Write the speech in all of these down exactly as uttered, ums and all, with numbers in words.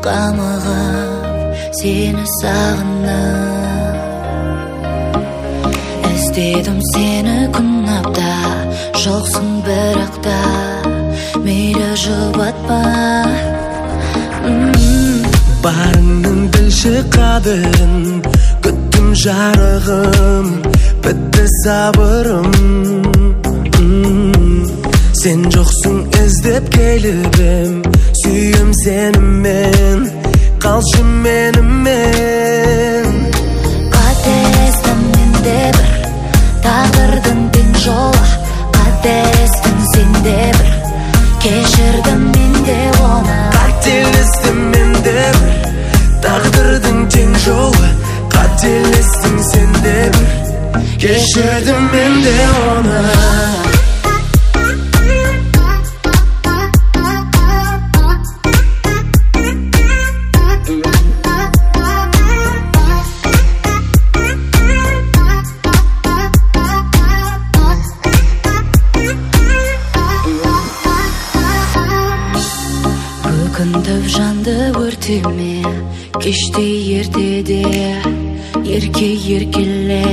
қамығып сені сағынып іздедім сені күн апта жоқсың бірақ та мейлі жұбатпа барыңның білші қадірін күттім жарығым бітті сабырым сен жоқсың іздеп келіп ем сүйім сенімен қалшы менімен қателестім мен де бір тағдырдың тең жолы қателестің сен де бір кешірдім мен де оны қателестім мен де бір тағдырдың тең жолы қателестің сен де бір кешірдім мен де оны өкінтіп жанды өртеме кеште ертеде ерке еркеле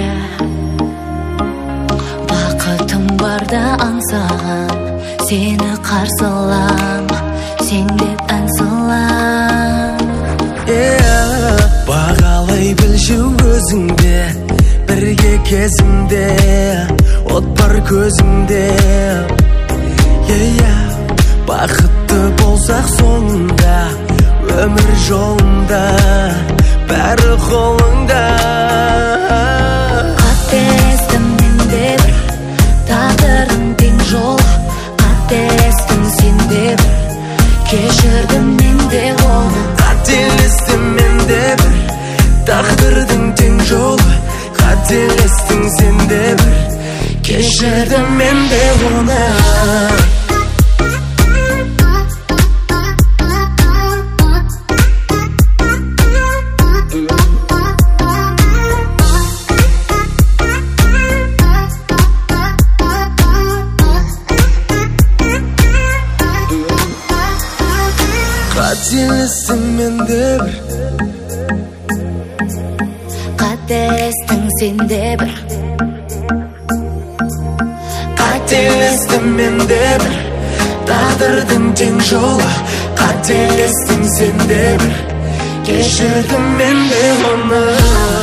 бақытым барда аңсаған сені қарсы алам сен деп ән салам бағалай білші өзіңде бірге кезімде от бар көзімде бақытты болсақ соңында өмір жолында бәрі қолыңда қателестім мен де бір тағдырдың тең жолы қателестің сен де бір кешірдім мен де оны қателестім мен де бір тағдырдың тең жолы қателестің сен де бір кешірдім мен де оны қателестің мен де бір қателестің сен де бір қателестім мен де бір тағдырдың тең жолы қателестің сен де бір кешірдім мен де оны